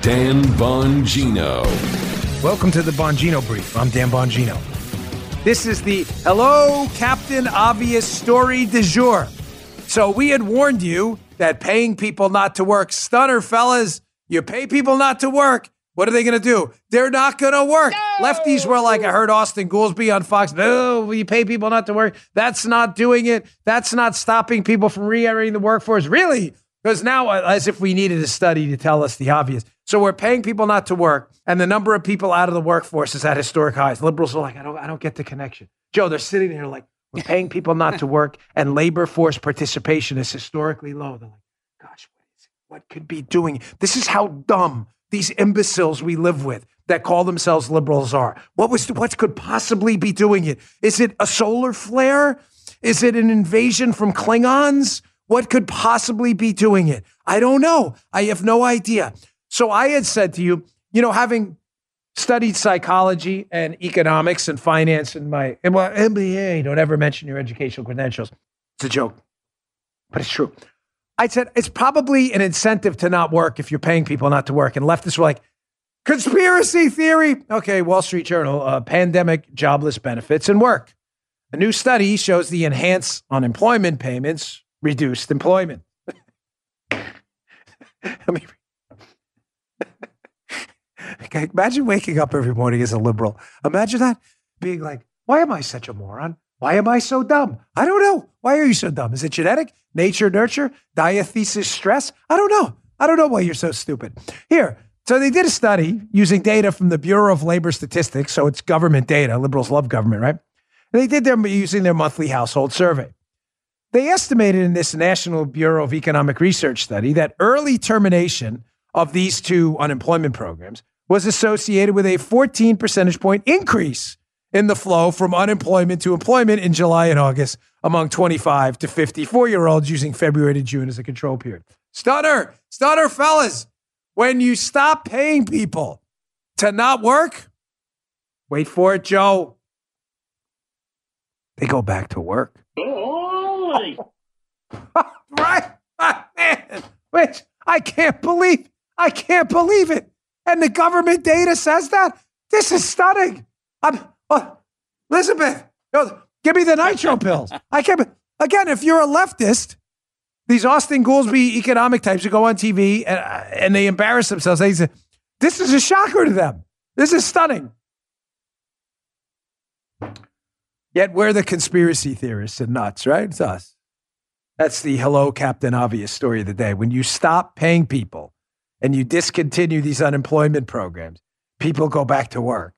Dan Bongino. Welcome to the Bongino Brief. I'm Dan Bongino. This is the Hello, Captain Obvious story du jour. So we had warned you that paying people not to work, stunner, fellas, you pay people not to work. What are they going to do? They're not going to work. No! Lefties were like, I heard Austin Goolsbee on Fox. No, you pay people not to work. That's not doing it. That's not stopping people from re-entering the workforce. Really? Because now, as if we needed a study to tell us the obvious. So we're paying people not to work, and the number of people out of the workforce is at historic highs. Liberals are like, I don't get the connection. Joe, they're sitting there like, we're paying people not to work, and labor force participation is historically low. They're like, gosh, what could be doing it? This is how dumb these imbeciles we live with that call themselves liberals are. What could possibly be doing it? Is it a solar flare? Is it an invasion from Klingons? What could possibly be doing it? I don't know. I have no idea. So I had said to you, having studied psychology and economics and finance in my MBA, don't ever mention your educational credentials. It's a joke, but it's true. I said, it's probably an incentive to not work if you're paying people not to work. And leftists were like, conspiracy theory. Okay, Wall Street Journal, pandemic jobless benefits and work. A new study shows the enhanced unemployment payments reduced employment. Okay, imagine waking up every morning as a liberal. Imagine that, being like, why am I such a moron? Why am I so dumb? I don't know. Why are you so dumb? Is it genetic, nature, nurture, diathesis, stress? I don't know. I don't know why you're so stupid. Here, so they did a study using data from the Bureau of Labor Statistics. So it's government data. Liberals love government, right? And they did them using their monthly household survey. They estimated in this National Bureau of Economic Research study that early termination of these two unemployment programs was associated with a 14 percentage point increase in the flow from unemployment to employment in July and August among 25 to 54-year-olds using February to June as a control period. Stunner, fellas, when you stop paying people to not work, wait for it, Joe, they go back to work. Right? Man, which I can't believe it. And the government data says that? This is stunning. Elizabeth, give me the nitro pills. I can't. Again, if you're a leftist, these Austin Goolsbee economic types who go on TV and they embarrass themselves, they say, this is a shocker to them. This is stunning. Yet we're the conspiracy theorists and nuts, right? It's us. That's the Hello, Captain Obvious story of the day. When you stop paying people and you discontinue these unemployment programs, people go back to work.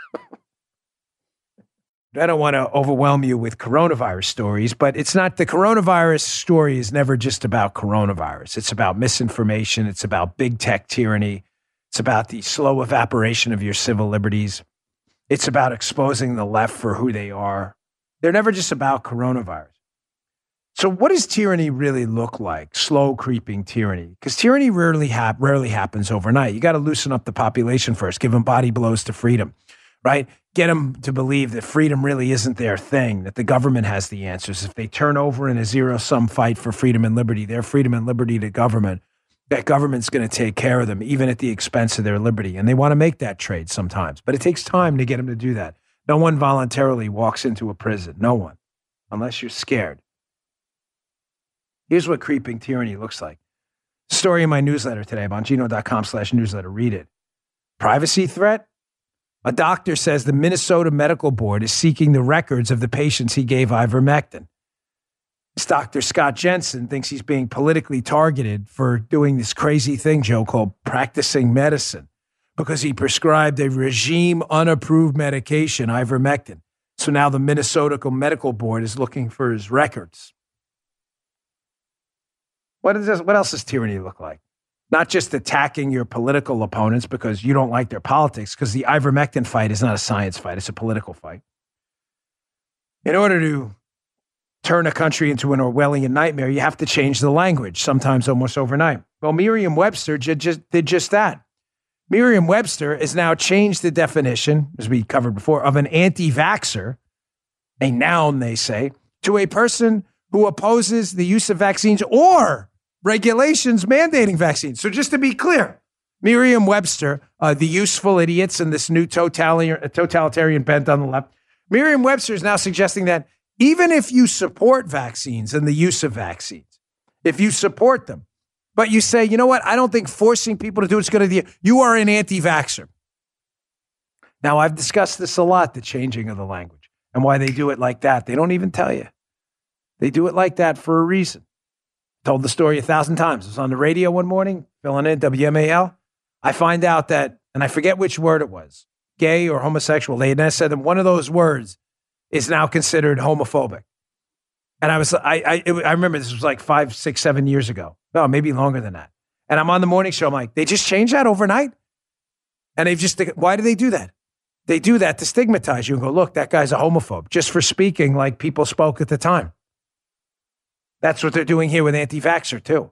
I don't want to overwhelm you with coronavirus stories, but it's not, the coronavirus story is never just about coronavirus. It's about misinformation. It's about big tech tyranny. It's about the slow evaporation of your civil liberties. It's about exposing the left for who they are. They're never just about coronavirus. So what does tyranny really look like? Slow creeping tyranny. Because tyranny rarely happens overnight. You got to loosen up the population first. Give them body blows to freedom, right? Get them to believe that freedom really isn't their thing, that the government has the answers. If they turn over in a zero-sum fight for freedom and liberty, their freedom and liberty to government, that government's going to take care of them, even at the expense of their liberty. And they want to make that trade sometimes. But it takes time to get them to do that. No one voluntarily walks into a prison. No one. Unless you're scared. Here's what creeping tyranny looks like. Story in my newsletter today, bongino.com/newsletter. Read it. Privacy threat? A doctor says the Minnesota Medical Board is seeking the records of the patients he gave ivermectin. This Dr. Scott Jensen thinks he's being politically targeted for doing this crazy thing, Joe, called practicing medicine, because he prescribed a regime-unapproved medication, ivermectin. So now the Minnesota Medical Board is looking for his records. What else does tyranny look like? Not just attacking your political opponents because you don't like their politics, because the ivermectin fight is not a science fight, it's a political fight. In order to turn a country into an Orwellian nightmare, you have to change the language, sometimes almost overnight. Well, Merriam-Webster did just that. Merriam-Webster has now changed the definition, as we covered before, of an anti-vaxxer, a noun, they say, to a person who opposes the use of vaccines or regulations mandating vaccines. So just to be clear, Merriam-Webster, the useful idiots and this new totalitarian bent on the left, Merriam-Webster is now suggesting that even if you support vaccines and the use of vaccines, if you support them, but you say, you know what, I don't think forcing people to do it's good idea, you are an anti-vaxxer. Now, I've discussed this a lot, the changing of the language and why they do it like that. They don't even tell you. They do it like that for a reason. Told the story 1,000 times. I was on the radio one morning, filling in WMAL. I find out that, and I forget which word it was, gay or homosexual. They said that one of those words is now considered homophobic. And I remember this was like 5, 6, 7 years ago. No, maybe longer than that. And I'm on the morning show. I'm like, they just changed that overnight? And why do they do that? They do that to stigmatize you and go, look, that guy's a homophobe, just for speaking like people spoke at the time. That's what they're doing here with anti-vaxxer too.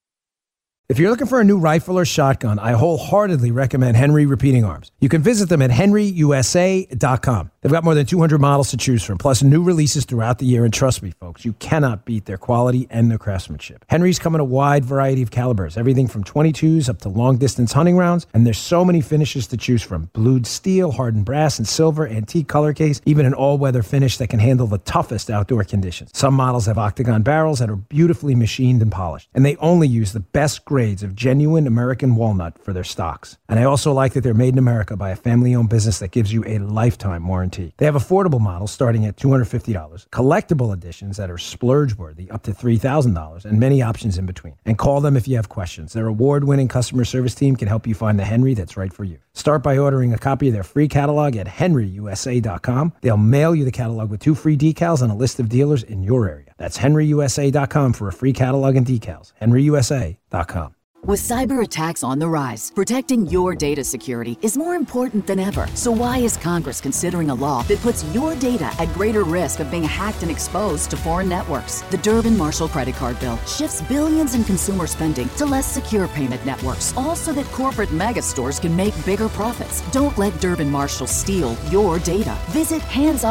If you're looking for a new rifle or shotgun, I wholeheartedly recommend Henry Repeating Arms. You can visit them at henryusa.com. They've got more than 200 models to choose from, plus new releases throughout the year. And trust me, folks, you cannot beat their quality and their craftsmanship. Henry's come in a wide variety of calibers, everything from .22s up to long-distance hunting rounds. And there's so many finishes to choose from. Blued steel, hardened brass, and silver, antique color case, even an all-weather finish that can handle the toughest outdoor conditions. Some models have octagon barrels that are beautifully machined and polished. And they only use the best grades of genuine American walnut for their stocks. And I also like that they're made in America by a family-owned business that gives you a lifetime warranty. They have affordable models starting at $250, collectible editions that are splurge-worthy up to $3,000, and many options in between. And call them if you have questions. Their award-winning customer service team can help you find the Henry that's right for you. Start by ordering a copy of their free catalog at henryusa.com. They'll mail you the catalog with 2 free decals and a list of dealers in your area. That's henryusa.com for a free catalog and decals. henryusa.com. With cyber attacks on the rise, protecting your data security is more important than ever. So why is Congress considering a law that puts your data at greater risk of being hacked and exposed to foreign networks? The Durbin-Marshall credit card bill shifts billions in consumer spending to less secure payment networks, all so that corporate mega stores can make bigger profits. Don't let Durbin-Marshall steal your data. Visit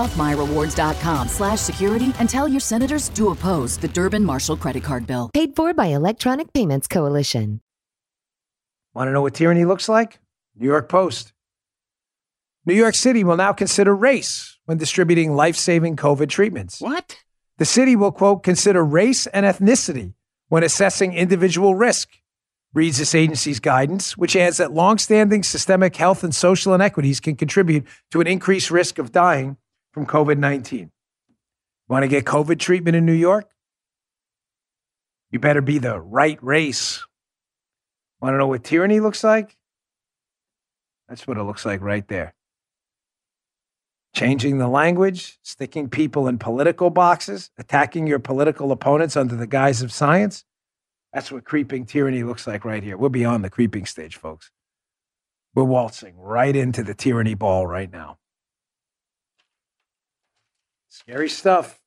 handsoffmyrewards.com/security and tell your senators to oppose the Durbin-Marshall credit card bill. Paid for by Electronic Payments Coalition. Want to know what tyranny looks like? New York Post. New York City will now consider race when distributing life-saving COVID treatments. What? The city will, quote, consider race and ethnicity when assessing individual risk, reads this agency's guidance, which adds that longstanding systemic health and social inequities can contribute to an increased risk of dying from COVID-19. Want to get COVID treatment in New York? You better be the right race. Want to know what tyranny looks like? That's what it looks like right there. Changing the language, sticking people in political boxes, attacking your political opponents under the guise of science. That's what creeping tyranny looks like right here. We're beyond the creeping stage, folks. We're waltzing right into the tyranny ball right now. Scary stuff.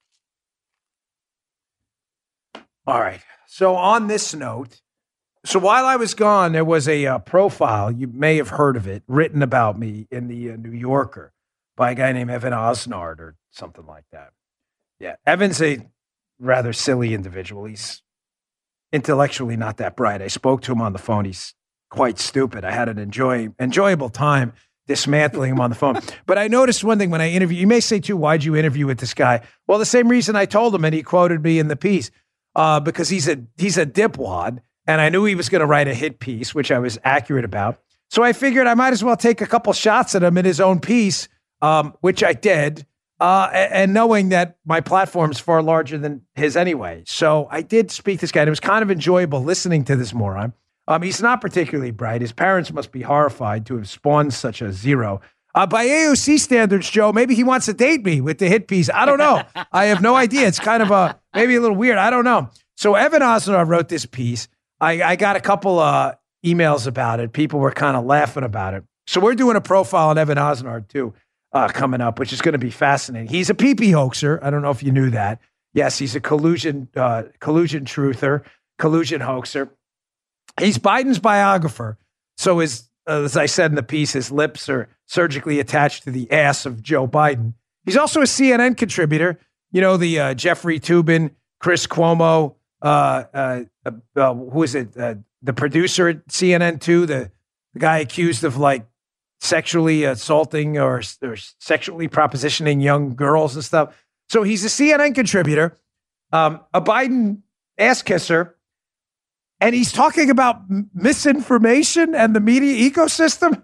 All right. So on this note, so while I was gone, there was a profile, you may have heard of it, written about me in the New Yorker by a guy named Evan Osnard or something like that. Yeah, Evan's a rather silly individual. He's intellectually not that bright. I spoke to him on the phone. He's quite stupid. I had an enjoyable time dismantling him on the phone. But I noticed one thing when I interviewed, you may say too, why'd you interview with this guy? Well, the same reason I told him, and he quoted me in the piece, because he's a dipwad. And I knew he was going to write a hit piece, which I was accurate about. So I figured I might as well take a couple shots at him in his own piece, which I did, and knowing that my platform's far larger than his anyway. So I did speak to this guy, and it was kind of enjoyable listening to this moron. He's not particularly bright. His parents must be horrified to have spawned such a zero. By AOC standards, Joe, maybe he wants to date me with the hit piece. I don't know. I have no idea. It's kind of maybe a little weird. I don't know. So Evan Osnard wrote this piece. I got a couple emails about it. People were kind of laughing about it. So we're doing a profile on Evan Osnard too, coming up, which is going to be fascinating. He's a pee-pee hoaxer. I don't know if you knew that. Yes, he's a collusion truther, collusion hoaxer. He's Biden's biographer. So as I said in the piece, his lips are surgically attached to the ass of Joe Biden. He's also a CNN contributor. You know, the Jeffrey Toobin, Chris Cuomo, who is it? The producer at CNN too, the the guy accused of like sexually assaulting or sexually propositioning young girls and stuff. So he's a CNN contributor, a Biden ass kisser, and he's talking about misinformation and the media ecosystem.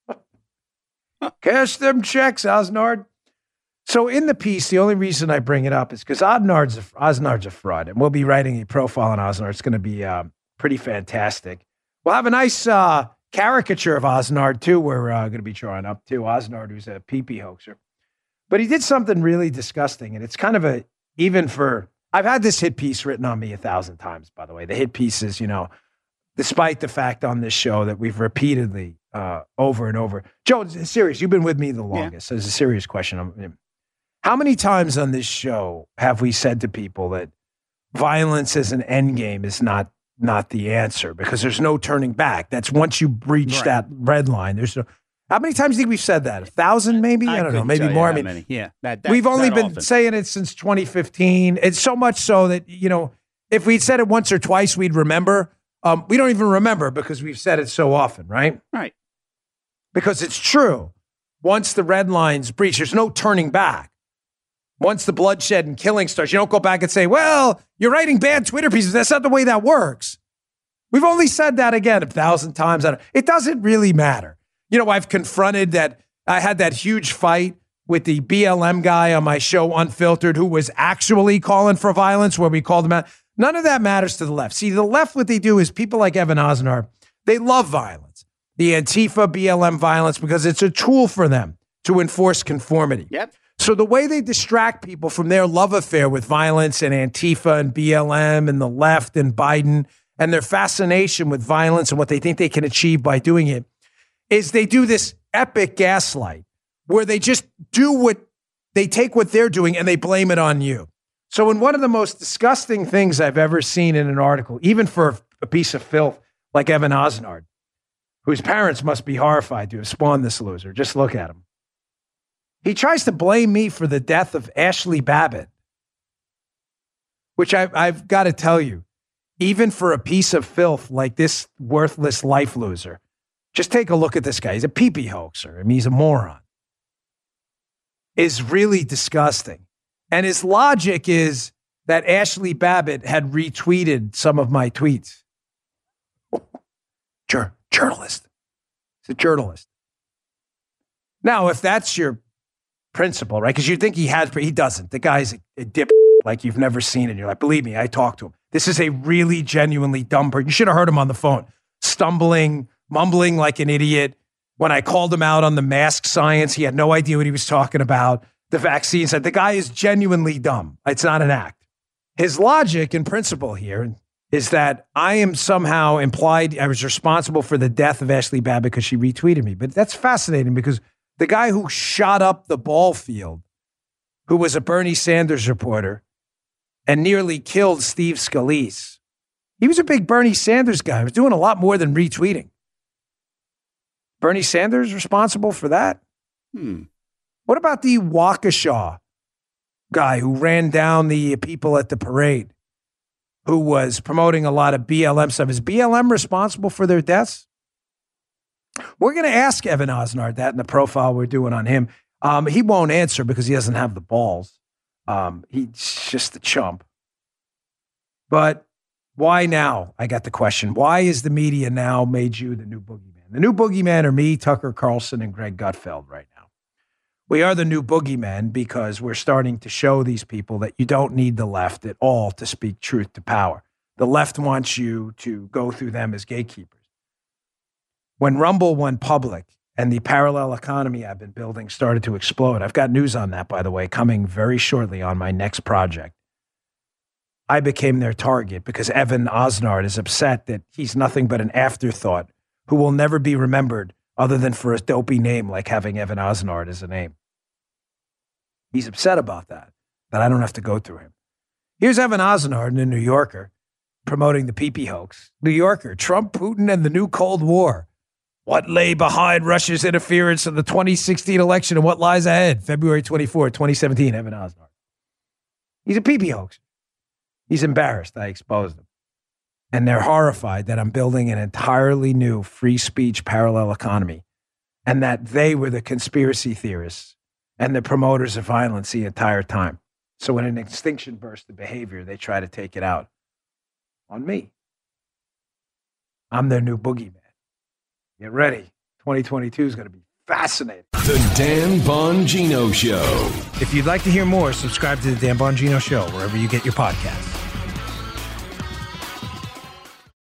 Cash them checks, Osnard. So in the piece, the only reason I bring it up is because Osnard's a fraud, and we'll be writing a profile on Osnard. It's going to be pretty fantastic. We'll have a nice caricature of Osnard, too, we're going to be drawing up, too. Osnard, who's a pee-pee hoaxer. But he did something really disgusting, and it's kind of I've had this hit piece written on me 1,000 times, by the way. The hit piece is, despite the fact on this show that we've repeatedly over and over. Joe, it's serious. You've been with me the longest. So it's a serious question. How many times on this show have we said to people that violence as an end game is not the answer because there's no turning back? That's once you breach that red line. How many times do you think we've said that? 1,000 maybe? I don't know. Maybe more. Many. Yeah. We've only been saying it since 2015. It's so much so that, if we'd said it once or twice, we'd remember. We don't even remember because we've said it so often, right? Right. Because it's true. Once the red line's breached, there's no turning back. Once the bloodshed and killing starts, you don't go back and say, well, you're writing bad Twitter pieces. That's not the way that works. We've only said that again 1,000 times. It doesn't really matter. I've confronted that. I had that huge fight with the BLM guy on my show, Unfiltered, who was actually calling for violence where we called him out. None of that matters to the left. See, the left, what they do is people like Evan Osnard, they love violence. The Antifa, BLM violence, because it's a tool for them to enforce conformity. Yep. So the way they distract people from their love affair with violence and Antifa and BLM and the left and Biden and their fascination with violence and what they think they can achieve by doing it is they do this epic gaslight where they just they take what they're doing and they blame it on you. So in one of the most disgusting things I've ever seen in an article, even for a piece of filth like Evan Osnard, whose parents must be horrified to have spawned this loser. Just look at him. He tries to blame me for the death of Ashley Babbitt, which I've got to tell you, even for a piece of filth like this worthless life loser, just take a look at this guy. He's a pee-pee hoaxer. He's a moron. Is really disgusting. And his logic is that Ashley Babbitt had retweeted some of my tweets. Journalist. He's a journalist. Now, if that's your principle, right? Because you think he has, but he doesn't. The guy's a dip like you've never seen in your life. Believe me, I talked to him. This is a really genuinely dumb person. You should have heard him on the phone, stumbling, mumbling like an idiot. When I called him out on the mask science, he had no idea what he was talking about. The vaccine said the guy is genuinely dumb. It's not an act. His logic and principle here is that I am somehow implied I was responsible for the death of Ashley Babbitt because she retweeted me. But that's fascinating because the guy who shot up the ball field, who was a Bernie Sanders reporter and nearly killed Steve Scalise, he was a big Bernie Sanders guy. He was doing a lot more than retweeting. Bernie Sanders responsible for that? What about the Waukesha guy who ran down the people at the parade, who was promoting a lot of BLM stuff? Is BLM responsible for their deaths? We're going to ask Evan Osnard that in the profile we're doing on him. He won't answer because he doesn't have the balls. He's just a chump. But why now? I got the question. Why is the media now made you the new boogeyman? The new boogeyman are me, Tucker Carlson, and Greg Gutfeld right now. We are the new boogeymen because we're starting to show these people that you don't need the left at all to speak truth to power. The left wants you to go through them as gatekeepers. When Rumble went public and the parallel economy I've been building started to explode, I've got news on that, by the way, coming very shortly on my next project. I became their target because Evan Osnard is upset that he's nothing but an afterthought who will never be remembered other than for a dopey name like having Evan Osnard as a name. He's upset about that I don't have to go through him. Here's Evan Osnard in the New Yorker promoting the pee-pee hoax. New Yorker, Trump, Putin, and the new Cold War. What lay behind Russia's interference in the 2016 election and what lies ahead? February 24, 2017, Evan Osnard. He's a pee-pee hoax. He's embarrassed I exposed him. And they're horrified that I'm building an entirely new free speech parallel economy and that they were the conspiracy theorists and the promoters of violence the entire time. So in an extinction burst of behavior, they try to take it out on me. I'm their new boogeyman. Get ready. 2022 is going to be fascinating. The Dan Bongino Show. If you'd like to hear more, subscribe to the Dan Bongino Show wherever you get your podcasts.